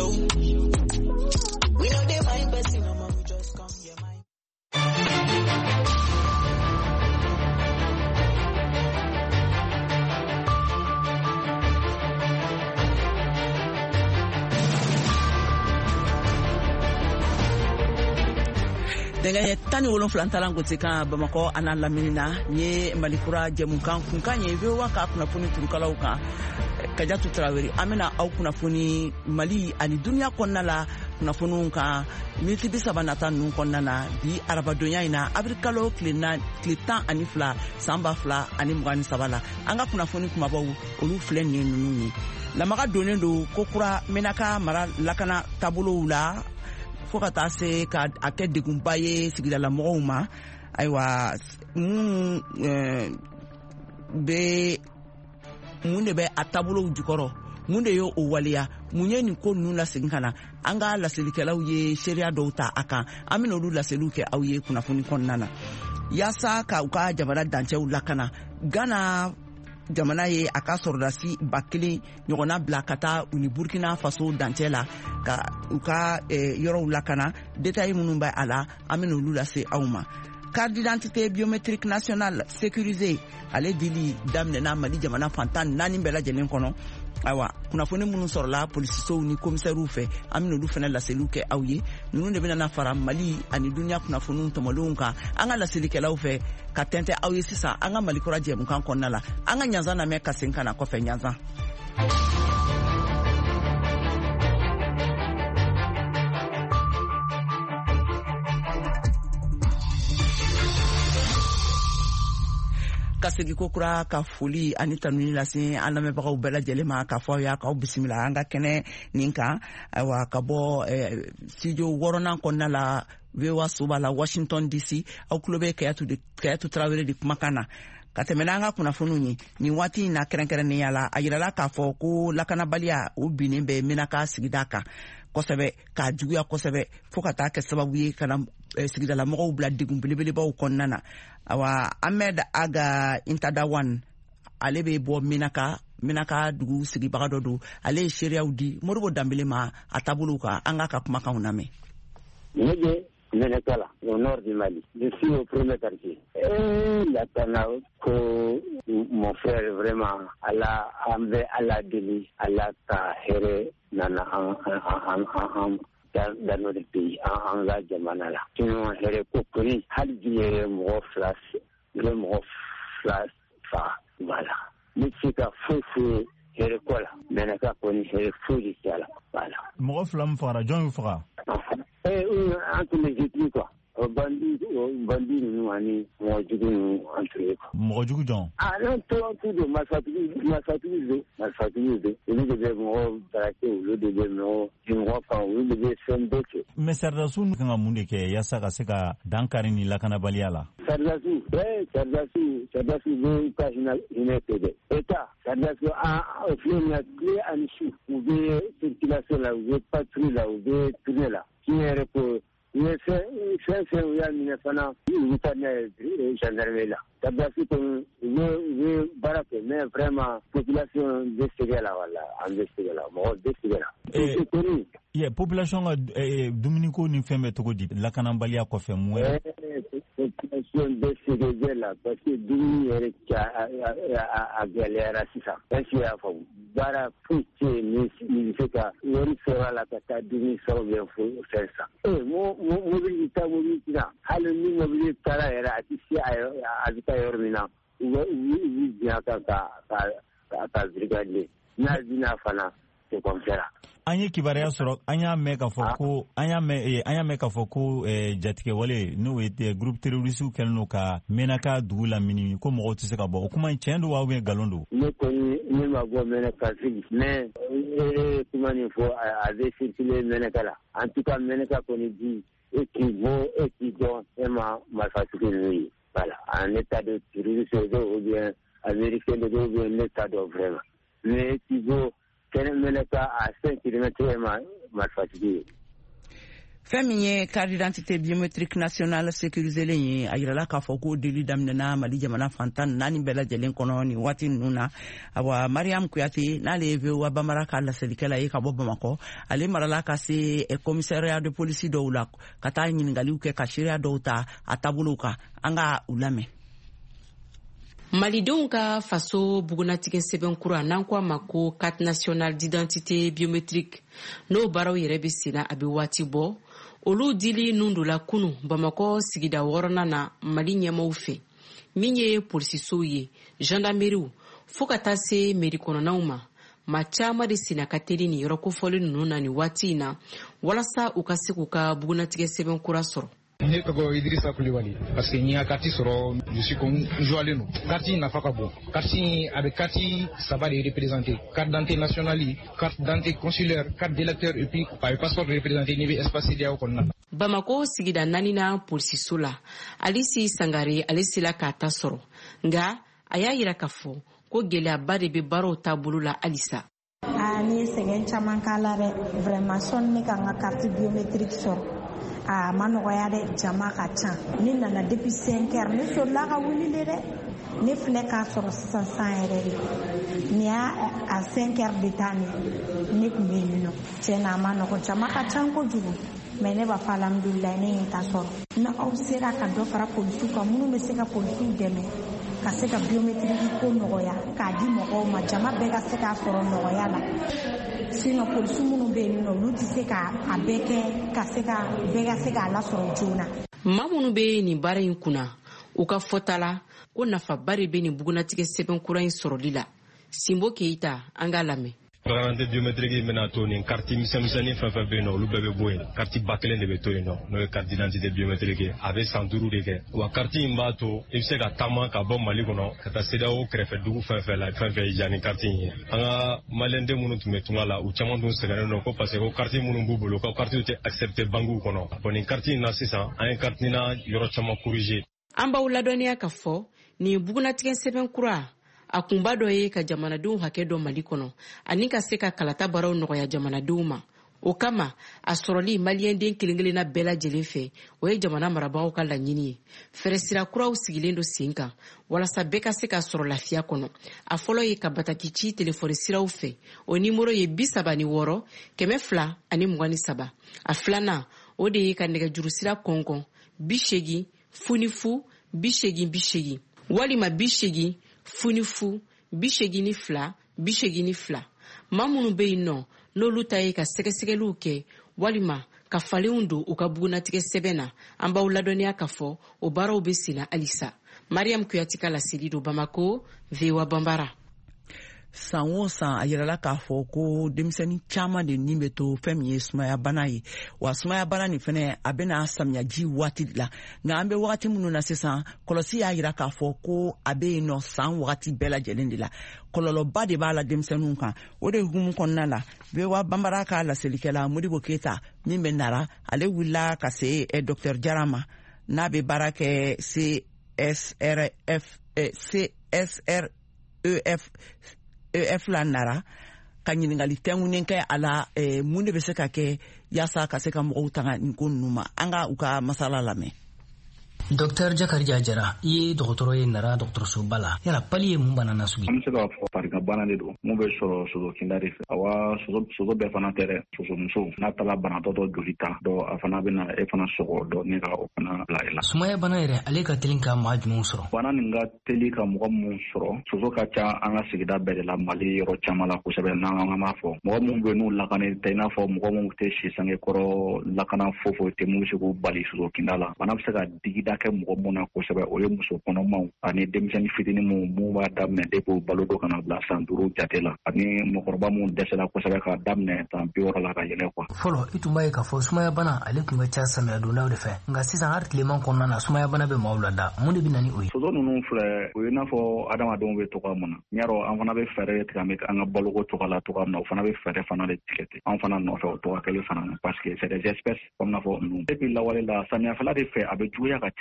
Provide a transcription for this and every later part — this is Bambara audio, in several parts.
We know they mind person, no man, we just come your mind. Denga tani wolon flantalan ko tika Bamako ana laminina nye malikura jemukan kunkanye vewa ka kuna funi turukalaw kan Kajatu Traoré amena au kuna funi Mali ani dunia konna la kuna funun kan militi bisabanata nun konna na bi arabadonya ina abrikalo kletan ani fla samba fla ani mugani sabala anga kuna funi kuma baw olu flen ni nunu la maga donen do kokura menaka mara lakana tabolo la fokata se ka akɛ degunba ye sigidala mɔgɔw ma ayiwa mun de bɛ a taabolow jukɔrɔ mun de y'o waleya mun ye nin ko ninnu lasegin ka na an ka laselikɛlaw ye seereya dɔw ta a kan an bɛna olu laseliw kɛ aw ye kunnafoni kɔnɔna na yaasa ka u ka jamana dancɛw lakana Ghana jamana ye a ka sɔrɔdasi 1000 ɲɔgɔnna bila ka taa u ni Burkina Faso dancɛ la ka u ka yɔrɔw lakana détails minnu bɛ a la an bɛna olu lase aw ma. Carte d'identité biométrique nationale sécurisée ale dili daminɛna Mali jamana fantan 4 bɛɛ lajɛlen kɔnɔ ayiwa kunnafoni minnu sɔrɔla polisisow ni komisɛriw fɛ an bɛna olu fana laseliw kɛ aw ye ninnu de bɛna fara Mali ani duniya kunnafoniw tɔmɔlenw kan an ka laselikɛlaw fɛ ka tɛntɛ aw ye sisan an ka Malikura jɛmukan kɔnɔna la an ka ɲanzan lamɛn ka segin ka na kɔfɛ ɲanzan. Kasegi kokura ka foli ani tanuni lase an lamɛnbagaw bɛɛ lajɛlen ma ka fɔ aw y'a k'aw bisimila an ka kɛnɛ nin kan ayiwa ka bɔ studio 6nan kɔnɔna la VOA Soba la Washington DC aw tulo bɛ Kayatu Traoré de kumakan na ka tɛmɛ n'an ka kunnafoniw ye nin waati in na kɛrɛnkɛrɛnnenya la a yirala k'a fɔ ko lakanabaliya o binnen bɛ Menaka sigida kan kosɛbɛ k'a juguya kosɛbɛ fo ka taa kɛ sababu ye ka na sigidala mɔgɔw bila degun belebelebaw kɔnɔna na awa Ahmed Aga Intadawan ale bɛ bɔ Menaka dugu sigibaga dɔ don ale ye seereyaw di Modibo Dambele ma a taabolow kan an ka kumakanw lamɛn. Menaka, au nord du Mali. Je suis au premier quartier. La Tanao, mon frère, vraiment, Allah, Allah Deli, Allah Tahere, Nana, dans notre pays, en la Jamanala. Sinon, Here Kokuri, Haldi, Moflas, le Moflas, voilà. Mexica, Foufu, Here Kola, Menaka, Poni, Here Fouji, voilà. Moflam Fara, John Fara. Entre les études, quoi. Bandit, nous, ani, Mojugu, entre eux. Mojugu, John. Ah, non, tout de Massachusetts. Nous devons braquer, nous devons, nous devons s'embêter. Mais Sardasu, quand on dit que Yasaka Seka, Dankari, ni Lakanabaliala. Sardasu, veut pas une épée. État, Sardasu a offert une clé à l'issue. Vous voulez circulation là, vous voulez patrouille là, vous voulez tourner là. Qui est pour c'est un gendarmerie là. Sardasu, veut baraquer, mais vraiment, population décidée là, voilà, en décidée là, mort décidée là. C'est connu. Population Dominico ni femme togodi lakanambalia ko fe mo population décidée là parce que Dominico a galère ça parce qu'il a fait bara fuite ni fait que yori sera la kata Dominico sera bien faire ça mobilité là halu ni mobilité là era atisi azita yormina oui bien ka brigade na dina fana c'est comme ça. Anya kibaria soro anya meka foko jatike wale no ete groupe terroriste kelno ka Menaka dugula mini ko mo tise ka bo kuma chendo wa we galondo ne ko ni ma go Menaka fi mais kuma ni fo avait circulé Menaka là en tout cas Menaka ko ni dit et qui donc ma fatigué voilà en état de terrorisme ou bien américain de ou bien état de vraiment mais qui go Menaka à 5 km ma fatigué. fɛn min ye carte d'identité biométrique nationale sécuriselen ye a yirala k'a fɔ ko deli daminɛna Mali jamana fantan 4 bɛɛ lajɛlen kɔnɔ ni waati ninnu na. Awa Mariam Kuyate n'ale ye VOA Bambara ka laselikɛla ye ka bɔ Bamakɔ, ale marala ka se commissariat de police dɔw la ka taa ɲiningaliw kɛ ka seereya dɔw ta a taabolow kan. An ka u lamɛn. Malidenw ka faso bugunatigɛ sɛbɛn kura n'an ko a ma ko carte nationale d'identité biométrique n'o baaraw yɛrɛ bɛ senna a bɛ waati bɔ. Olu dili nundu la kunu Bamakɔ sigida 6nan na Mali ɲɛmaaw fɛ min ye polisisow ye gendarmerie fo ka taa se mairie kɔnɔnaw ma. Ma caman de senna ka teli ni yɔrɔ kofɔli ninnu na ni waati in na walasa u ka se k'u ka bugunatigɛ sɛbɛn kura sɔrɔ. Ne tɔgɔ Idrissa Kulibali parce que n'i y'a carte sɔrɔ je suis comme joalen no carte nafa ka bon carte a bɛ carte saba de représenter carte d'identité nationale carte d'identité consulaire carte d'électeur et puis a bɛ passeport de représenter ni bɛ espace CEDEAO kɔnɔna na. Bamako sigida 4nan polisiso la Alisi Sangare ale sela k'a ta sɔrɔ nka a y'a yira k'a fɔ ko gɛlɛyaba de bɛ baaraw taabolo la halisa. Ni sɛgɛn caman k'a la dɛ vraiment sɔnni ne ka n ka carte biométrique sɔrɔ. Ma nɔgɔya dɛ jama ka ca ne nana depuis 5 heures ne solila ka wuli de dɛ ne filɛ k'a sɔrɔ sisan san yɛrɛ de ni a 5 heures de temps ne kun bɛ yen nɔ tiɲɛna a ma nɔgɔ jama ka ca kojugu mais ne b'a fɔ alhamdulilayi ne ye ta sɔrɔ na aw sera ka dɔ fara polisiw kan minnu bɛ se ka polisiw dɛmɛ ka se ka biométrique ko nɔgɔya k'a di mɔgɔw ma jama bɛɛ ka se k'a sɔrɔ nɔgɔya la sinon polisi minnu bɛ yen nɔ olu tɛ se k'a bɛɛ kɛ ka se ka bɛɛ ka se k'a lasɔrɔ joona. Maa minnu bɛ nin baara in kunna u ka fɔta la ko nafaba de bɛ nin bugunatigɛ sɛbɛn kura in sɔrɔli la. Simbo Keita an k'a lamɛn. Carte biométrique bɛna to nin carte misɛnmisɛnnin fɛn fɛn bɛ yen nɔ olu bɛɛ bɛ bɔ yen carte ba kelen de bɛ to yen nɔ n'o ye carte d'identité biométrique a bɛ san 5 de kɛ wa carte in b'a to i bɛ se ka taama ka bɔ Mali kɔnɔ ka taa CEDEAO kɛrɛfɛ dugu fɛn fɛn la fɛn fɛn ja ni carte in ye an ka maliyɛnden minnu tun bɛ tunga la u caman dun sɛgɛnnen don ko parce que ko carte minnu b'u bolo ko carte tɛ accepté banques kɔnɔ bon nin carte in na sisan an ye carte in na yɔrɔ caman corriger. An b'aw ladɔnniya ka fɔ nin bugunatigɛ sɛbɛn kura a kunba dɔ ye ka jamanadenw hakɛ dɔ Mali kɔnɔ ani ka se ka kalata baaraw nɔgɔya jamanadenw ma. O kama a sɔrɔli maliyɛnden kelen-kelenna bɛɛ lajɛlen fɛ o ye jamana marabagaw ka laɲini ye. Fɛɛrɛ sira kuraw sigilen do sen kan walasa bɛɛ ka se ka sɔrɔ lafiya kɔnɔ. A fɔlɔ ye ka bataki ci telefɔni siraw fɛ o nimero ye 36 223. A filanan o de ye ka nɛgɛjuru sira kɔnkɔn 80 00 80 walima 80 00 82 82. Maa minnu bɛ yen nɔ n'olu ta ye ka sɛgɛsɛgɛliw kɛ walima ka falenw don u ka bugunatigɛ sɛbɛn na an b'aw ladɔnniya ka fɔ o baaraw bɛ senna halisa. Mariam Kuyate ka laseli do Bamako, VOA Bambara. San o san a yirala k'a fɔ ko denmisɛnnin caman de nin bɛ to fɛn min ye sumaya bana ye wa sumaya bana nin fɛnɛ a bɛna samiyaji waati la nka an bɛ wagati minnu na sisan kɔlɔsi y'a yira k'a fɔ ko a bɛ yen nɔ san wagati bɛɛ lajɛlen de la kɔlɔlɔba de b'a la denmisɛnninw kan o de hukumu kɔnɔna la VOA Bambara ka laselikɛla Modibo Keita min bɛ Nara ale wulila ka se Dr Jara ma n'a bɛ baara kɛ CSREF la Nara ka ɲiningali tɛngunen kɛ a la mun de bɛ se ka kɛ yaasa ka se ka mɔgɔw tanga nin ko ninnu ma an ka u ka masala lamɛn. Dr Jakarija Jara i ye dɔgɔtɔrɔ ye Nara dɔgɔtɔrɔsoba la yala pali ye mun bana na sugu. An bɛ se k'a fɔ farigabana de don mun bɛ sɔrɔ soso kinda de fɛ awa soso bɛɛ fana tɛ dɛ sosomuso n'a taara banatɔ dɔ joli ta dɔ a fana bɛ na e fana sɔgɔ dɔ ne ka o fana bila e la. Sumaya bana yɛrɛ ale ka teli ka maa jumɛnw sɔrɔ. Bana nin ka teli ka mɔgɔ minnu sɔrɔ soso ka ca an ka sigida bɛɛ de la Mali yɔrɔ caman la kosɛbɛ n'an b'a fɔ mɔgɔ minnu bɛ n'u lakani tɛ i n'a fɔ mɔgɔ minnu tɛ si sange kɔrɔ lakana foyi tɛ mun bɛ se k'u bali soso kinda la bana bɛ se ka digida kɛ mɔgɔ minnu na kosɛbɛ o ye muso kɔnɔmaw ani denmisɛnnin fitinin mun b'a daminɛ depuis balo dɔ kana bila san 5 jate la ani mɔgɔkɔrɔba mun dɛsɛla kosɛbɛ ka daminɛ san 60 la ka yɛlɛ quoi. Fɔlɔ i tun b'a ye k'a fɔ sumaya bana ale tun bɛ ca samiya dondaw de fɛ nka sisan hali tileman kɔnɔna na sumaya bana bɛ maaw lada mun de bɛ na ni o ye. Soso ninnu filɛ o ye n'a fɔ adamadenw bɛ togoya min na n y'a dɔn an fana bɛ fɛɛrɛ tigɛ an ka baloko cogoya la togoya min na o fana bɛ fɛɛrɛ fana de tigɛ ten an fana nɔfɛ o togoya kelen fana na parce que c'est des espèces comme n'a fɔ ninnu depuis lawale la samiyafɛla de fɛ a bɛ juguya ka caya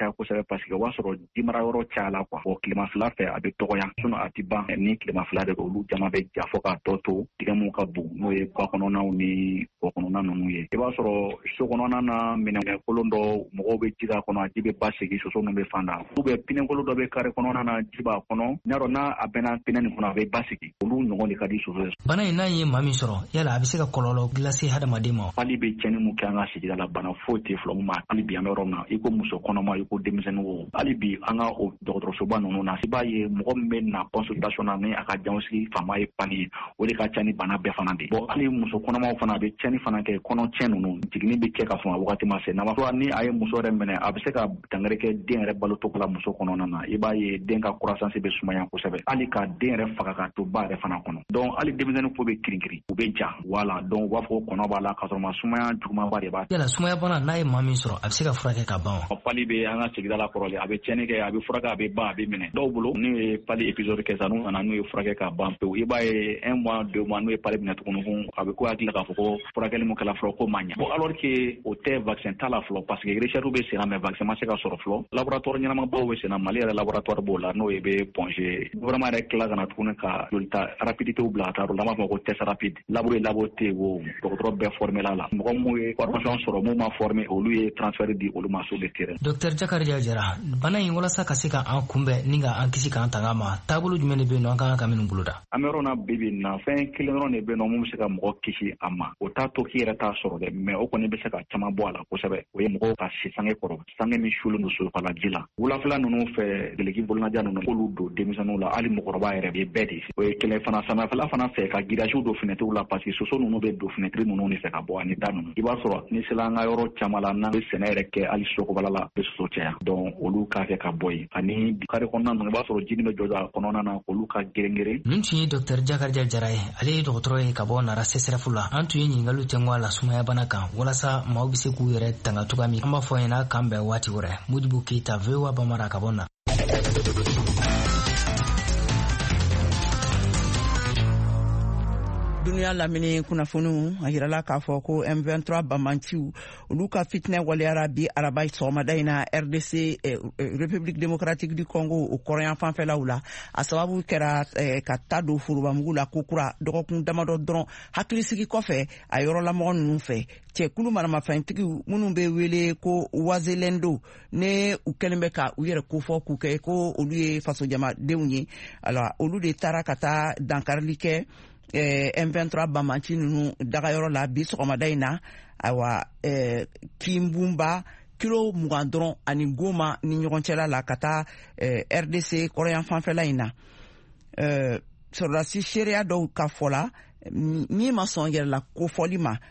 caya kosɛbɛ parce que o b'a sɔrɔ dimara yɔrɔ cayala quoi o tilema fila fɛ a bɛ dɔgɔya a ti ban ni tilema fila de olu jama bɛ ja fɔ k'a tɔ to dingɛ mun ka bon n'o ye ba kɔnɔnaw ni kɔ kɔnɔna ninnu ye i b'a sɔrɔ so kɔnɔna na minɛn kolon dɔ mɔgɔw bɛ ji k'a kɔnɔ a ji bɛ ba segin soso ninnu bɛ fan da pinɛ kolon dɔ bɛ kare kɔnɔna na ji b'a kɔnɔ n'a dɔn n'a a bɛnna pinɛ nin kɔnɔ a bɛ ba segin olu ɲɔgɔn de ka di soso ye. Bana in n'a ye maa min sɔrɔ yala a bɛ se ka kɔlɔlɔ lase hadamaden ma. Hali bɛ cɛnni mun kɛ an ka sigida la bana foyi tɛ fila ma hali bi an bɛ yɔrɔ min na i ko muso kɔnɔma i ko denmisɛnnin o hali bi an ka o dɔgɔtɔrɔsoba ninnu na i b'a ye mɔgɔ min bɛ na consultation na ni a ka janw sigi faama ye pani ye o de ka ca ni bana bɛɛ fana de bon hali muso kɔnɔmaw fana a bɛ cɛnni fana kɛ kɔnɔ cɛn ninnu jiginni bɛ kɛ ka sɔrɔ a wagati ma se n'a fɔ ni a ye muso yɛrɛ minɛ a bɛ se ka dangɛrɛ kɛ den yɛrɛ balo cogo la muso kɔnɔna na i b'a ye den ka croissance bɛ sumaya kosɛbɛ hali ka den yɛrɛ faga ka to ba yɛrɛ fana kɔnɔ donc hali denmisɛnnin ko bɛ kirinkirin u bɛ ja wala donc u b'a fɔ kɔnɔ b'a la ka sɔrɔ ma sumaya jugumanba de b'a yala sumaya bana n'a ye maa min sɔrɔ a bɛ se ka furakɛ ka ban wa. Pali bɛ an ka sigida la kɔrɔlen a bɛ cɛnni kɛ a bɛ furakɛ a bɛ ban a bɛ minɛ dɔw bolo n'u ye pali épisode kɛ sa n'u nana n'u ye furakɛ ka ban pewu i b'a ye 1 mois 2 mois n'u ye pali minɛ tuguni a bɛ ko hakili k'a fɔ ko furakɛli min kɛla fɔlɔ ko man ɲɛ bon alors que o tɛ vaccin t'a la fɔlɔ parce que recherche bɛ sen na mais vaccin ma se ka sɔrɔ fɔlɔ laboratoire ɲɛnamabaw bɛ sen na Mali yɛrɛ laboratoire b'o la n'o ye bɛ Pongé gouvernement yɛrɛ tila ka na tuguni ka jolita rapidité bbila ka taa yɔrɔ la an b'a fɔ ko test rapide labo ye labo tɛ wo dɔgɔtɔrɔ bɛɛ formé la mɔgɔ mun ye formation sɔrɔ mun ma formé olu ye transfert di olu ma sur le terrain. Dr Jakarija Jara bana in walasa ka se ka an kunbɛn ni ka an kisi k'an tanga ma taabolo jumɛn de bɛ yen nɔ an kan ka minnu bolo da. An bɛ yɔrɔ na bibi na fɛn kelen dɔrɔn de bɛ yen nɔ mun bɛ se ka mɔgɔ kisi a ma o t'a to k'i yɛrɛ t'a sɔrɔ dɛ mais o kɔni bɛ se ka caman bɔ a la kosɛbɛ o ye mɔgɔw ka si sange kɔrɔ sange min sulen don solofala ji la wulafɛla ninnu fɛ geleki bolonanja ninnu k'olu don denmisɛnninw la hali mɔgɔkɔrɔba yɛrɛ bɛ bɛɛ de o ye kelen fana samiyɛfɛla fana fɛ ka girasiw don fenêtres la parce que soso ninnu bɛ don fenêtre ninnu de fɛ ka bɔ ani da ninnu i b'a sɔrɔ ni sera an ka yɔrɔ caman la n'an bɛ sɛnɛ yɛrɛ kɛ hali sokobala la bɛ soso caya donc olu k'a kɛ ka bɔ yen ani kare kɔnɔna ninnu i b'a sɔrɔ jini bɛ jɔ a kɔnɔna na olu ka gerengeren. Nin tun ye Dr Jakarija Jara ye ale ye dɔgɔtɔrɔ ye ka bɔ Nara CSRF la an tun ye ɲininkaliw tɛnku a la sumaya bana kan walasa maaw bɛ se k'u yɛrɛ tanga cogoya min an b'a fɔ ɲɛna k'an bɛn waati wɛrɛ Modibo Keita VOA Bamara ka bɔ na. Duniya lamini kunnafoniw a yirala k'a fɔ ko M23 banbanciw olu ka fitinɛ waliyara bi araba sɔgɔmada in na RDC République démocratique du Congo o kɔrɔyan fanfɛlaw la a sababu kɛra ka taa don forobamugu la ko kura dɔgɔkun damadɔ dɔrɔn hakilisigi kɔfɛ a yɔrɔlamɔgɔ ninnu fɛ cɛkulu maramafɛntigiw minnu bɛ wele ko wazelendo ne u kɛlen bɛ ka u yɛrɛ kofɔ k'u kɛ ko olu ye fasojamadenw ye alors olu de taara ka taa dankarili kɛ M23 banbanci ninnu dagayɔrɔ la bi sɔgɔmada in na ayiwa Kimbumba kilo 20 dɔrɔn ani Goma ni ɲɔgɔn cɛla la ka taa RDC kɔrɔyan fanfɛla in na sɔrɔdasi seereya dɔw ka fɔ la min ma sɔn yɛrɛ la kofɔli ma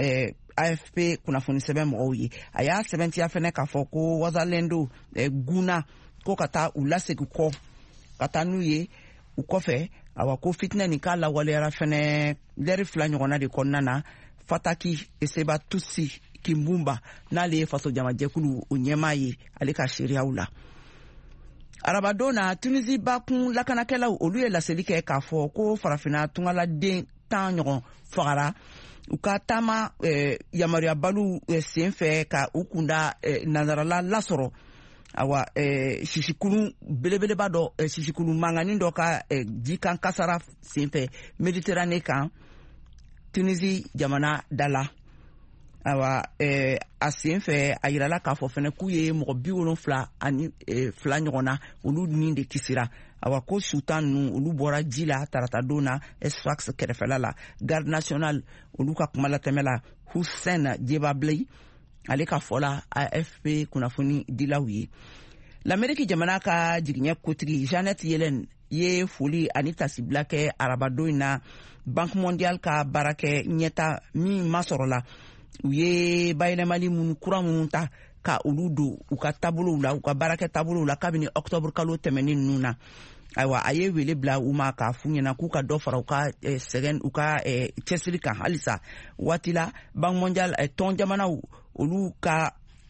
AFP kunnafoni sɛbɛn mɔgɔw ye a y'a sɛbɛntiya fɛnɛ k'a fɔ ko Wazalendo Guna ko ka taa u lasegin kɔ ka taa n'u ye u kɔfɛ awa ko fitinɛ nin k'a lawaleyara fɛnɛ lɛri 2 ɲɔgɔnna de kɔnɔna na Fataki Eseba Tutsi Kimbumba n'ale ye fasojamajɛkulu o ɲɛmaa ye ale ka seereyaw la arabadon na Tunisie bakun lakanakɛlaw olu ye laseli kɛ k'a fɔ ko farafina tungaladen 10 ɲɔgɔn fagara u ka taama yamaruyabaliw sen fɛ ka u kunda nanzarala lasɔrɔ awa sisikulu belebeleba dɔ sisikulu manganin dɔ ka jikan kasara senfɛ Méditerranée kan Tunisie jamana dala awa a senfɛ a yirala k'a fɔ fɛnɛ k'u ye mɔgɔ 72 ani 2 ɲɔgɔnna olu ni de kisira awa ko sutan ninnu olu bɔra ji la tarata don na Sfax kɛrɛfɛla la Garde nationale olu ka kuma latɛmɛ la Hussein Djebablei ale ka fɔla AFP kunnafoni dilaw ye l'Amérique jamana ka jigiɲɛ kotigi Janet Yellen ye foli ani tasibila kɛ arabadon in na Banque mondiale ka baarakɛ ɲɛta min ma sɔrɔ la u ye bayɛlɛmali minnu kura minnu ta ka olu don u ka taabolow la u ka baarakɛ taabolow la kabini octobre kalo tɛmɛnen ninnu na ayiwa a ye wele bila u ma k'a f'u ɲɛna k'u ka dɔ fara u ka sɛgɛn u ka cɛsiri kan halisa waati la Banque mondiale tɔn jamanaw olu ka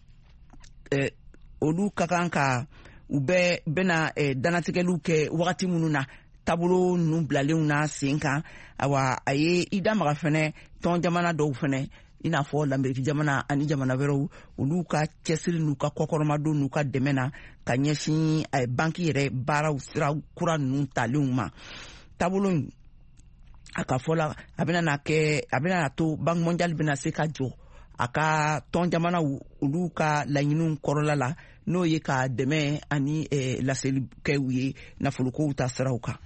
kan ka u bɛna danatigɛliw kɛ wagati minnu na taabolo ninnu bilalenw na sen kan awa a ye i da maga fɛnɛ tɔn jamana dɔw fɛnɛ i n'a fɔ l'Amérique jamana ani jamana wɛrɛw olu ka cɛsiri n'u ka kɔkɔrɔmadon n'u ka dɛmɛ na ka ɲɛsin banki yɛrɛ baaraw sira kura ninnu talenw ma. Taabolo in a ka fɔ la a bɛna to Banque mondiale bɛna se ka jɔ a ka tɔn jamanaw olu ka laɲiniw kɔrɔla la n'o ye ka dɛmɛ ani laselikɛw ye nafolokow ta siraw kan.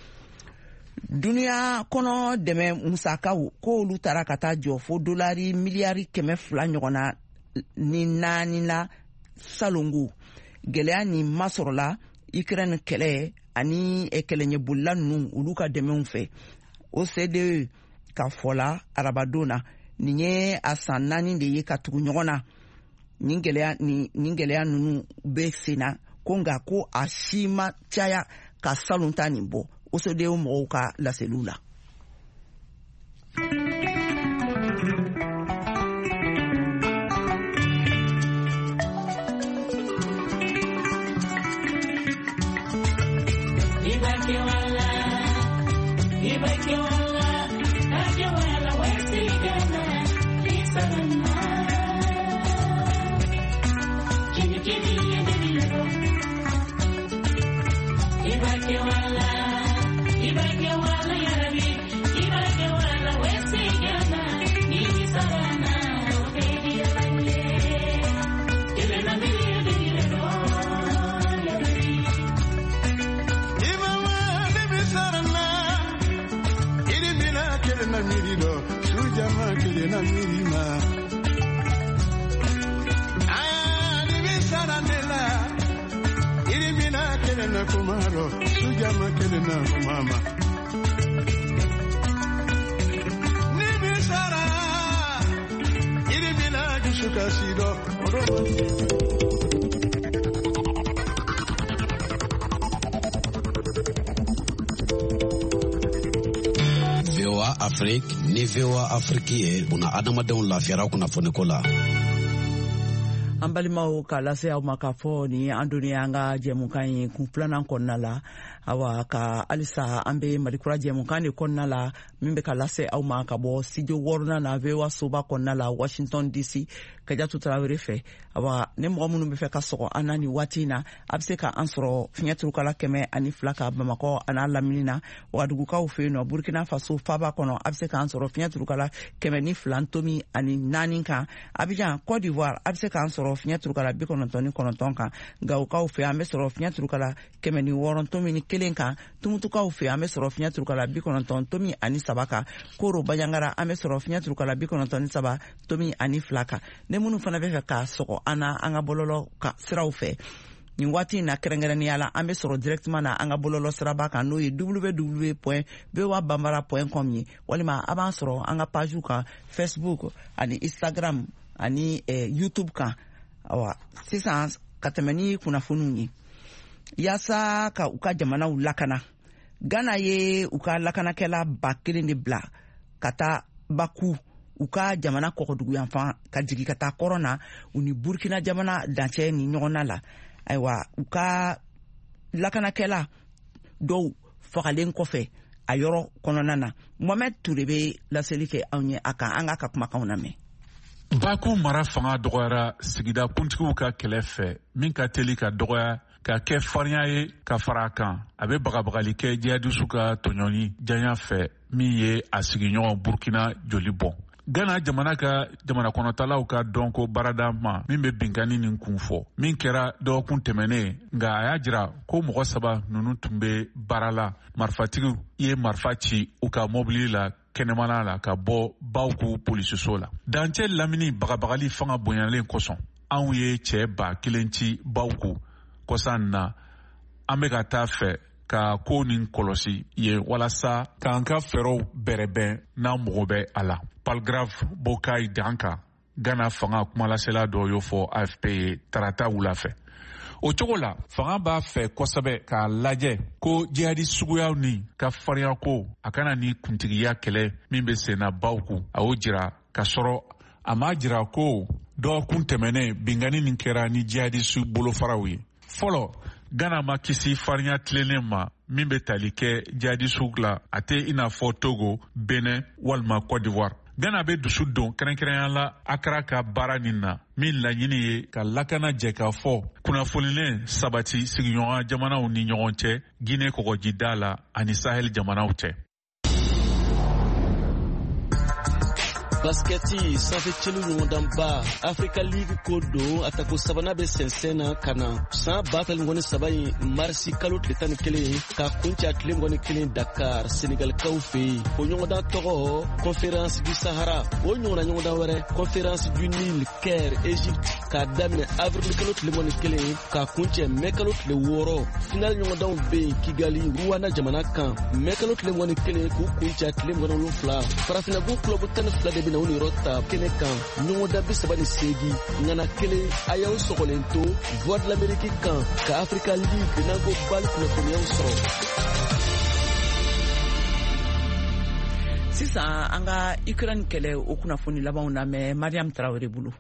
Duniya kɔnɔ dɛmɛ musakaw ko olu taara ka taa jɔ fo dolari miliyari 200 ɲɔgɔnna ni 4 la salongo. Gɛlɛya ni masɔrɔla Ukraine kɛlɛ ani kɛlɛɲɛbolila ninnu olu ka dɛmɛw fɛ. OCDE ka fɔla arabadon na nin ye a san 4 de ye ka tugu ɲɔgɔn na. Nin gɛlɛya ninnu bɛ sen na ko nka ko a si ma caya ka salon ta nin bɔ. OCDE mɔgɔw ka laseliw la. VOA Afrique ni VOA Afrique ye una adamadenw lafiyara kunnafoni ko la. An balimaw ka lase aw ma k'a fɔ ni an donni an ka jɛmukan ye kun filanan kɔnɔna la awa ka alisa an bɛ Malikura jɛmukan de kɔnɔna la min bɛ ka lase aw ma ka bɔ studio 6 na VOA soba kɔnɔna la Washington DC Kajatu Tarawele fɛ. Awa ne mɔgɔ minnu bɛ fɛ ka sɔgɔ an na ni waati in na a bɛ se ka an sɔrɔ fiɲɛ turukala 102 ka Bamakɔ a n'a lamini na Wagadugukaw fɛ yen nɔ Burkina Faso Faba kɔnɔ a bɛ se k'an sɔrɔ fiɲɛ turukala 102 tomi ani 4 kan. Abidjan Côte d'Ivoire a bɛ se k'an sɔrɔ fiɲɛ turukala 99 kan. Gawukaw fɛ an bɛ sɔrɔ fiɲɛ turukala 106 tomi ni 1 kan. Tumutukaw fɛ an bɛ sɔrɔ fiɲɛ turukala 90 tomi ani 3 kan. Koro Bajangara an bɛ sɔrɔ fiɲɛ turukala 93 tomi ani 2 kan. Ne minnu fana bɛ fɛ ka sɔgɔ an ka bɔlɔlɔ ka siraw fɛ nin waati in na kɛrɛnkɛrɛnnenya la an bɛ sɔrɔ directement na an ka bɔlɔlɔ siraba kan n'o ye www.voabambara.com ye walima a b'an sɔrɔ an ka pagew kan Facebook ani Instagram ani YouTube kan. Awa sisan ka tɛmɛ ni kunnafoniw ye yaasa ka u ka jamanaw lakana. Ghana ye u ka lakanakɛla 1000 de bila ka taa Baku u ka jamana kɔkɔduguyanfan ka jigi ka taa kɔrɔn na u ni Burkina jamana dancɛ ni ɲɔgɔnna la. Ayiwa u ka lakanakɛla dɔw fagalen kɔfɛ a yɔrɔ kɔnɔna na. Mohamed Touré bɛ laseli kɛ anw ye a kan an ka kumakanw lamɛn. Baku mara fanga dɔgɔyara sigida kuntigiw ka kɛlɛ fɛ min ka teli ka dɔgɔya ka kɛ farinya ye ka fara kan. A bɛ bagabagali kɛ jihadistu ka tɔɲɔni janya fɛ min ye a sigiɲɔgɔn Burkina joli bɔn. Ghana jamana ka jamana kɔnɔtalaw ka dɔnko barada ma min bɛ binkani nin kun fɔ min kɛra dɔgɔkun tɛmɛnen nka a y'a jira ko mɔgɔ 3 ninnu tun bɛ baara la. Marifatigiw ye marifa ci u ka mobili la kɛnɛmana la ka bɔ Bawku polisiso la. Dancɛ lamini bagabagali fanga bonyalen kosɔn anw ye cɛ 1000 ci Bawku kɔsan na an bɛ ka taa fɛ ka ko nin kɔlɔsi ye walasa k'an ka fɛɛrɛw bɛrɛbɛn n'an mago bɛ a la. Palgrave Bokai Danka Ghana fanga kumalasela dɔ y'o fɔ AFP ye tarata wula fɛ. O cogo la fanga b'a fɛ kosɛbɛ k'a lajɛ ko jihadi suguyaw ni ka farinya ko a kana ni kuntigiya kɛlɛ min bɛ senna Bawku a y'o jira ka sɔrɔ a m'a jira ko dɔgɔkun tɛmɛnen bingani nin kɛra ni jihadistu bolofaraw ye. Fɔlɔ Ghana ma kisi farinya tilennen ma min bɛ tali kɛ jihadistu la a tɛ i n'a fɔ Togo, Benin walima Côte d'Ivoire. Ghana be dusu don kɛrɛnkɛrɛnya la Accra ka baara nin na min laɲini ye ka lakana jɛ ka fɔ kunnafonilen sabati sigiɲɔgɔn jamanaw ni ɲɔgɔn cɛ Guinée kɔgɔjida la ani Sahel jamanaw cɛ. Basketi sanfɛ celu ɲɔgɔndanba Africa League ko don a tako sabana bɛ sɛnsɛn na ka na san 2017 marisi kalo tile 11 ka kunci a tile 21 Dakar Senegalikaw fɛ yen. O ɲɔgɔndan tɔgɔ Conférence du Sahara. O ɲɔgɔnna ɲɔgɔndan wɛrɛ Conférence du Nil Caire Égypte k'a daminɛ avril kalo tile 21 ka kunci mai kalo tile 6. Final ɲɔgɔndanw bɛ yen Kigali Rwanda jamana kan mai kalo tile 21 k'u kunci a tile 27. Farafinnabu club 12 de na uni rota kene kan ɲɔgɔndan 38 ngana kelen a y'aw sɔgɔlen to Voix de l'Amérique kan ka Africa League n'anko bal kunnafoniyaw sɔrɔ. Sisan an ka Ukraine kɛlɛ o kunnafoni labanw na mɛ Mariam Traoré bolo.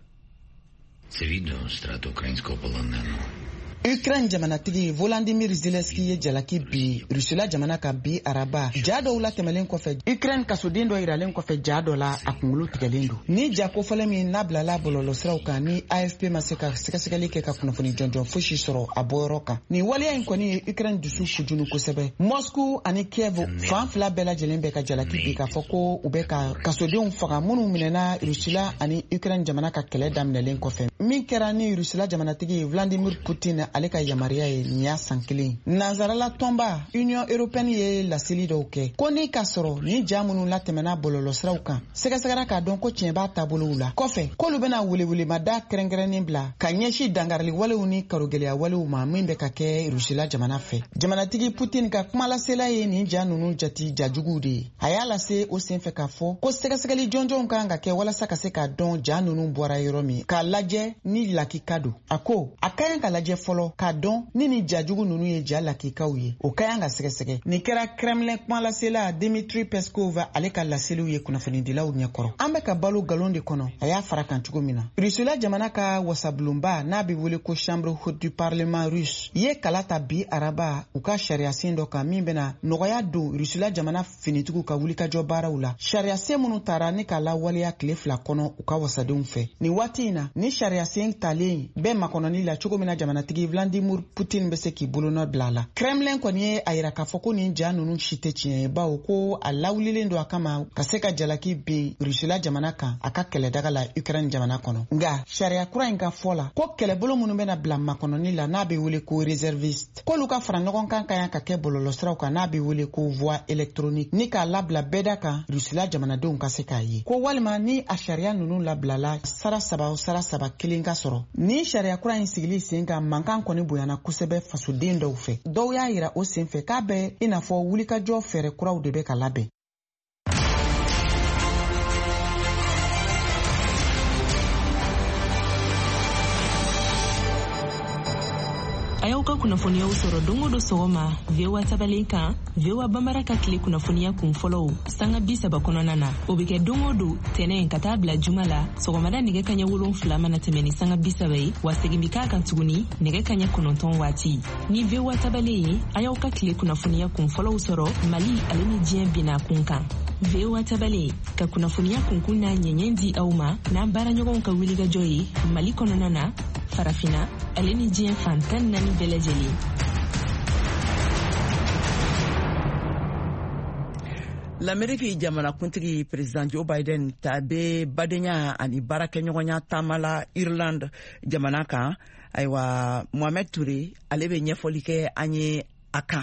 Це відео з втрати українського полоненого. Ukraine jamanatigi Volodymyr Zelensky ye jalaki bi Rusula jamana ka bi araba ja dɔw la tɛmɛlen kɔfɛ Ukraine kasoden dɔ yiralen kɔfɛ ja dɔ la a kunkolo tigɛlen don ni ja kofɔlen min nabilala bɔlɔlɔsiraw kan ni AFP ma se ka sɛgɛsɛgɛli kɛ ka kunnafoni jɔnjɔn fosi sɔrɔ a bɔyɔrɔ kan ni waleya in kɔni ye Ukraine dusu fujunu kosɛbɛ Moscow ani Kiev fan fila bɛɛ lajɛlen bɛ ka jalaki bi k'a fɔ ko u bɛ ka kasodenw faga minnu minɛna Rusula ani Ukraine jamana ka kɛlɛ daminɛlen kɔfɛ min kɛra ni Rusula jamanatigi Vladimir Putin ale ka yamaruya ye nin y'a san kelen nanzarala tɔnba Union Européenne ye laseli dɔw kɛ ko ni ka sɔrɔ ni ja minnu latɛmɛna bɔlɔlɔsiraw kan sɛgɛsɛgɛra k'a dɔn ko tiɲɛ b'a taabolow la kɔfɛ k'olu bɛna welewelema kɛrɛnkɛrɛnnen bila ka ɲɛsi dangarili walew ni karogɛlɛya walew ma min bɛ ka kɛ Rusila jamana fɛ jamanatigi Putin ka kumalasela ye nin ja ninnu jati jajuguw de ye a y'a lase o senfɛ k'a fɔ ko sɛgɛsɛgɛli jɔnjɔnw kan ka kɛ walasa ka se k'a dɔn ja ninnu bɔra yɔrɔ min k'a lajɛ ni lakika don a ko a ka ɲi ka lajɛ fɔlɔ k'a dɔn ni ni jajugu ninnu ye ja lakikaw ye o ka yan ka sɛgɛsɛgɛ nin kɛra Kremlin kumalasela Dmitry Peskov ale ka laseliw ye kunnafonidilaw ɲɛkɔrɔ an bɛ ka balo galon de kɔnɔ a y'a fara kan cogo min na Rusula jamana ka wasabulonba n'a bɛ wele ko Chambre haute du Parlement russe ye kala ta bi araba u ka sariya sen dɔ kan min bɛna nɔgɔya don Rusula jamana finitigiw ka wulikajɔ baaraw la sariya sen minnu taara ni k'a lawaleya tile 2 kɔnɔ u ka wasadenw fɛ nin waati in na ni sariya sen talen bɛɛ makɔnɔni la cogo min na jamanatigi Vladimir Putin bɛ se k'i bolonɔ bila a la Kremlin kɔni ye a yira k'a fɔ ko nin ja ninnu si tɛ tiɲɛ ye bawo ko a lawulilen don a kama ka se ka jalaki bin Rusula jamana kan a ka kɛlɛdaga la Ukraine jamana kɔnɔ nka sariya kura in ka fɔ la ko kɛlɛbolo minnu bɛna bila makɔnɔni la n'a bɛ wele ko réserviste k'olu ka fara ɲɔgɔn kan ka yan ka kɛ bɔlɔlɔsiraw kan n'a bɛ wele ko voix électronique ni k'a labila bɛɛ da kan Rusula jamanadenw ka se k'a ye ko walima ni a sariya ninnu labilala sara saba kelen ka sɔrɔ ni sariya kura in sigili sen kan mankan kɔni bonyana kosɛbɛ fasoden dɔw fɛ dɔw y'a yira o senfɛ k'a bɛ i n'a fɔ wulikajɔ fɛɛrɛ kuraw de bɛ ka labɛn a y'aw ka kunnafoniyaw sɔrɔ don o don sɔgɔma VOA tabalen kan VOA Bambara ka tile kunnafoniya kun fɔlɔw sanga 30 kɔnɔna na o bɛ kɛ don o don tɛnɛn ka taa bila juma la sɔgɔmada nɛgɛ kaɲɛ 7 mana tɛmɛ ni sanga 30 ye wa segin bi k'a kan tuguni nɛgɛ kaɲɛ 9 waati ni VOA tabalen ye a y'aw ka tile kunnafoniya kun fɔlɔw sɔrɔ Mali ale ni diɲɛ bina kun kan VOA tabalen ka kunnafoniya kunkun n'a ɲɛɲɛ di aw ma n'an baaraɲɔgɔnw ka wulikajɔ ye Mali kɔnɔna na farafina ale ni diɲɛ fantan 4 bɛɛ lajɛlen. L'Amérique jamanakuntigi président Joe Biden ta be badenya ani baarakɛɲɔgɔnya taamala Irlande jamana kan ayiwa Mohamed Touré ale bɛ ɲɛfɔli kɛ an ye a kan.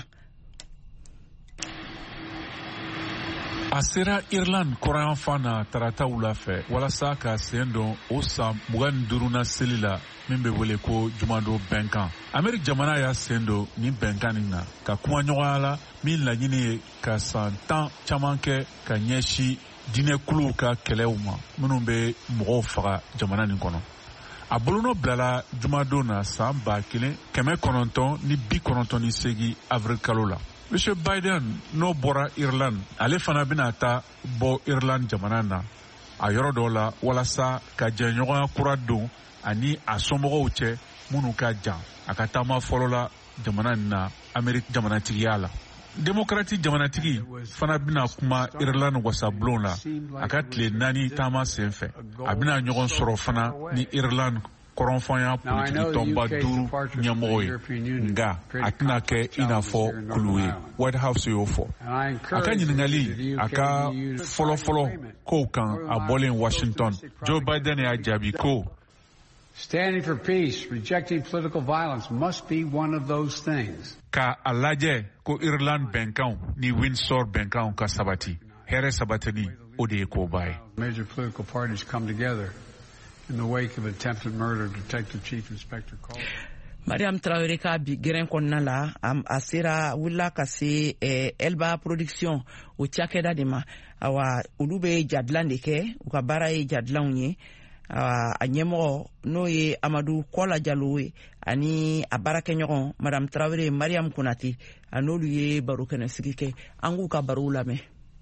A sera Irlande kɔrɔyan fan na tarata wula fɛ walasa ka sen don o san 25nan seli la min bɛ wele ko jumado bɛnkan. Ameriki jamana y'a sen don nin bɛnkan nin na ka kuma ɲɔgɔnya la min laɲini ye ka san 10 caman kɛ ka ɲɛsi diinɛkuluw ka kɛlɛw ma minnu bɛ mɔgɔw faga jamana nin kɔnɔ. A bolonɔ bilala jumadon na san 1998 avril kalo la. Monsieur Biden n'o bɔra Irlande ale fana bɛna taa bɔ Irlande jamana na a yɔrɔ dɔw la walasa ka jɛɲɔgɔnya kura don ani a somɔgɔw cɛ minnu ka jan a ka taama fɔlɔ la jamana nin na Ameriki jamanatigiya la. Démocratique jamanatigi fana bina kuma Ireland wasablon la aka tile 4 taama senfɛ a bina ɲɔgɔn sɔrɔ fana ni Ireland kɔrɔnfanya politiki tɔnba 5 ɲɛmɔgɔ ye nga a tɛna kɛ i n'a fɔ kulu ye White House y'o fɔ a ka ɲiningali a ka fɔlɔfɔlɔ kow kan a bɔlen Washington Joe Biden y'a jaabi ko standing for peace, rejecting political violence must be one of those things. Ka a lajɛ ko Ireland bɛnkanw ni Windsor bɛnkanw ka sabati hɛrɛ sabatini o de ye koba ye. Major political parties come together in the wake of attempted murder of Detective Chief Inspector Cole. Mariam Traoré ka bi geren kɔnɔna la a sera wula ka se Elba Production o cakɛda de ma awa olu bɛ jadilan de kɛ u ka baara ye jadilanw ye a ɲɛmɔgɔ n'o ye Amadou Kola Jalo ye ani a baarakɛɲɔgɔn Madame Traoré Mariam Konate a n'olu ye baro kɛnɛ sigi kɛ an k'u ka barow lamɛn.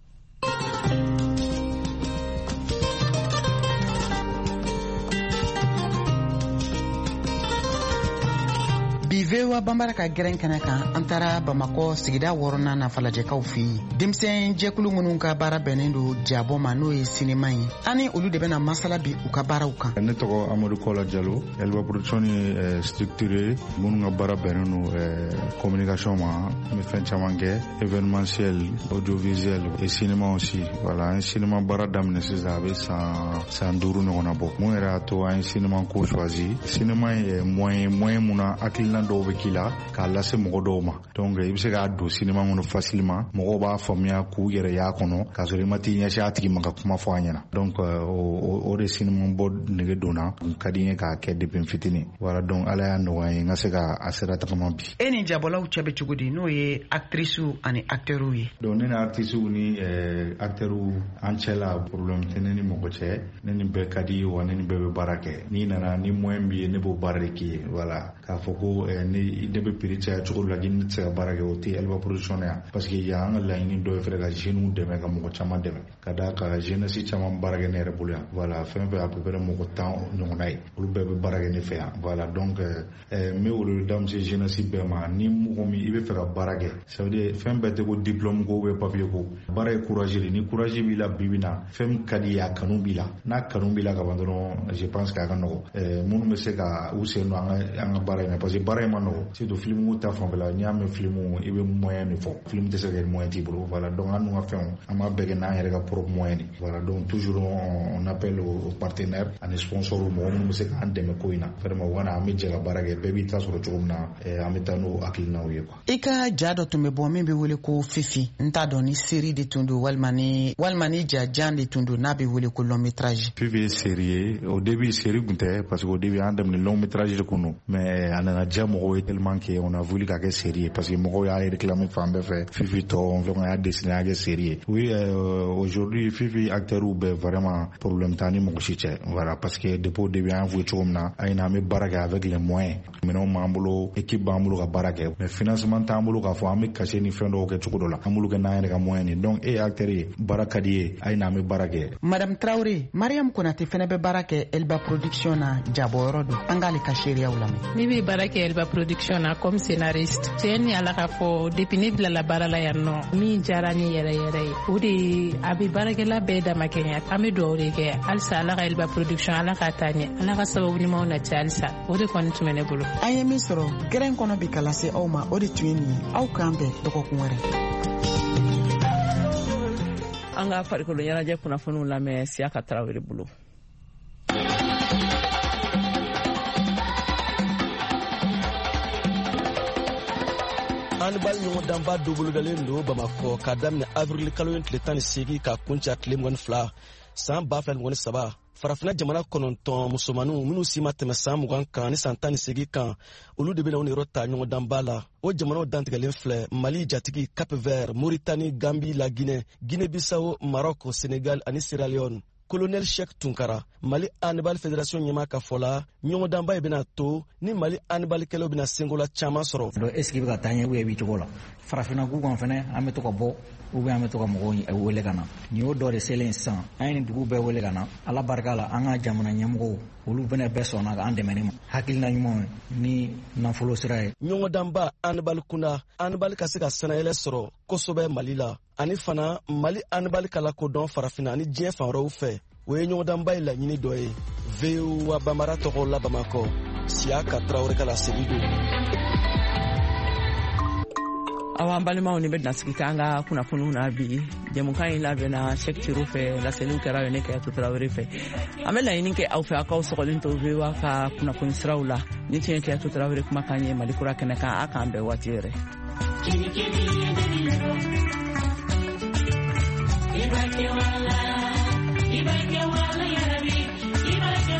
Bivewa bambara ka geren kana kan an tara Bamako sigida 6 na falajɛkaw fi denmisɛn jɛkulu minnu ka baara bɛnnen do jabɔ ma n'o ye sinema ye ani olu de bɛna masala bi u ka baaraw kan. Ne tɔgɔ Amadou Kola Jalo Elba Production ye structuré minnu ka baara bɛnnen do communication ma an bɛ fɛn caman kɛ événementiel audiovisuel et cinéma aussi voilà an cinéma baara daminɛ sisan a bɛ san 5 ɲɔgɔnna bɔ mun yɛrɛ y'a to an cinéma ko choisi cinéma ye moyen mun na hakilina dɔw bɛ k'i la k'a lase mɔgɔ dɔw ma donc i bɛ se k'a don cinéma kɔnɔ facilement mɔgɔw b'a faamuya k'u yɛrɛ y'a kɔnɔ k'a sɔrɔ i ma t'i ɲɛsin a tigi ma ka kuma fɔ a ɲɛna donc o de cinéma bɔ nege donna ka di n ye k'a kɛ depuis n fitinin voilà donc ala y'a nɔgɔya n ye n ka se ka a sera tagama bi. E ni jabɔlaw cɛ bɛ cogo di n'o ye actrices ani acteurs ye. donc ne ni artistes ni acteurs an cɛ la problème tɛ ne ni mɔgɔ cɛ ne ni bɛɛ ka di wa ne ni bɛɛ bɛ baara kɛ n'i nana ni moyen b'i ye ne b'o baara de k'i ye voilà k'a fɔ ko ne bɛ prix caya cogo la ne tɛ se ka baara kɛ o tɛ Elba Production yan parce que yan an ka laɲini dɔ ye fɛnɛ ka jeunes dɛmɛ ka mɔgɔ caman dɛmɛ ka da ka jeunesse caman baara kɛ ne yɛrɛ bolo yan voilà fɛn fɛn à peu près mɔgɔ 10 ɲɔgɔnna ye olu bɛɛ bɛ baara kɛ ne fɛ yan voilà donc n bɛ wele da muso jeunesse bɛɛ ma ni mɔgɔ min i bɛ fɛ ka baara kɛ ça veut dire fɛn bɛɛ tɛ ko diplôme ko ou papier ko baara ye courage de ni courage b'i la bibi na fɛn min ka di ye a kanu b'i la n'a kanu b'i la ka ban dɔrɔn je pense que a ka nɔgɔ minnu bɛ se ka u sen don an ka baara in na parce que baara in ma nɔgɔ surtout film ta fanfɛla n'i y'a mɛn film i bɛ moyen de fɔ film tɛ se ka kɛ moyen t'i bolo voilà donc an n'u ka fɛnw an b'a bɛɛ kɛ n'an yɛrɛ ka propre moyen de voilà donc toujours on appelle aux partenaires ani sponsors mɔgɔ minnu bɛ se k'an dɛmɛ ko in na vraiment u ka na an bɛ jɛ ka baara kɛ bɛɛ b'i ta sɔrɔ cogo min na an bɛ taa n'o hakilinaw ye quoi. I ka ja dɔ tun bɛ bɔ min bɛ wele ko Fifi n t'a dɔn ni série de tun don walima ni ja jan de tun don n'a bɛ wele ko long métrage. Fifi ye série ye au début série tun tɛ parce que au début an daminɛ long métrage de kun don mais a nana diya mɔgɔw ye tellement que on a voulu k'a kɛ série ye parce que mɔgɔw y'a réclamé fan bɛɛ fɛ Fifi tɔ on y'a dessiné a kɛ série ye. Oui aujourd'hui Fifi acteurs bɛɛ vraiment problème t'an ni mɔgɔ si cɛ voilà parce que depuis au début an y'a fɔ cogo min na an bɛ baara kɛ avec les moyens minɛnw b'an bolo équipe b'an bolo ka baara kɛ mais financement t'an bolo k'a fɔ an bɛ cachet ni fɛn dɔw kɛ cogo dɔ la an bolo kɛ n'an yɛrɛ ka moyen ye donc acteur ye baara ka di ye an bɛ baara kɛ. Madame Traoré Mariam Konate fɛnɛ bɛ baara kɛ Elba Production na jabɔyɔrɔ don an k'ale ka seereyaw lamɛn. Ne bɛ baara kɛ Elba Production na comme scénariste cɛ ni ala ka fɔ depuis ne bilala baara la yan nɔ min diyara ne yɛrɛ yɛrɛ ye o de a bɛ baarakɛla bɛɛ dama kɛɲɛ an bɛ dugawu de kɛ halisa ala ka Elba Production ala ka taa ɲɛ ala ka sababu ɲumanw na cɛ halisa o de kɔni tun bɛ ne bolo. An ye min sɔrɔ gɛrɛn kɔnɔ bi ka lase aw ma o de tun ye nin ye aw k'an bɛn dɔgɔkun wɛrɛ. An ka farikolo ɲɛnajɛ kunnafoniw lamɛn Siaka Traoré bolo. Hannibal ɲɔgɔn danba dɔ bolodalen don Bamakɔ k'a daminɛ avril kalo ye tile 18 ka kunca tile 22 san 2023 farafina jamana 9 musomaninw minnu si ma tɛmɛ san 20 kan ni san 18 kan olu de bɛna u yɔrɔ ta ɲɔgɔn danba la o jamanaw dantigɛlen filɛ Mali jatigi Cap Vert Mauritanie Gambie la Guinée Guinée Bissau Maroc Sénégal ani Sierra Leone colonel Cheikh Tunkara Mali Handball Fédération ɲɛma ka fɔla ɲɔgɔndanba bɛna to ni Mali handball kɛlɛw bɛna sengola caman sɔrɔ. Donc est-ce que bɛ ka taa ɲɛ ou bi cogo la farafina gu kan fɛnɛ an bɛ to ka bɔ ou bien an bɛ to ka mɔgɔw wele ka na ni o dɔ de selen sisan an ye nin dugu bɛɛ wele ka na ala barika la an ka jamana ɲɛmɔgɔw olu fɛnɛ bɛɛ sɔnna k'an dɛmɛ ni hakilina ɲumanw ni nafolo sira ye. ɲɔgɔndanba handball kunda handball ka se ka sɛnɛyɛlɛ sɔrɔ kosɛbɛ Mali la ani fana Mali handball kala kodɔn farafina ani diɲɛ fan wɛrɛw fɛ o ye ɲɔgɔndanba ye laɲini dɔ ye. VOA Bambara tɔgɔ la Bamakɔ Siaka Traoré ka laseli don. awa an balimaw ni bɛna sigi ka an ka kunnafoniw na bi jɛmukan in labɛnna Cheikh Tiro fɛ laseliw kɛra ne Kɛyatu Tarawele fɛ an bɛ laɲini kɛ aw fɛ aw kaw sɔgɔlen to VOA ka kunnafoni siraw la ni tiɲɛ Kɛyatu Tarawele kumakan ye Mali kura kɛnɛ kan a k'an bɛɛ waati yɛrɛ. Ibake wala yarabi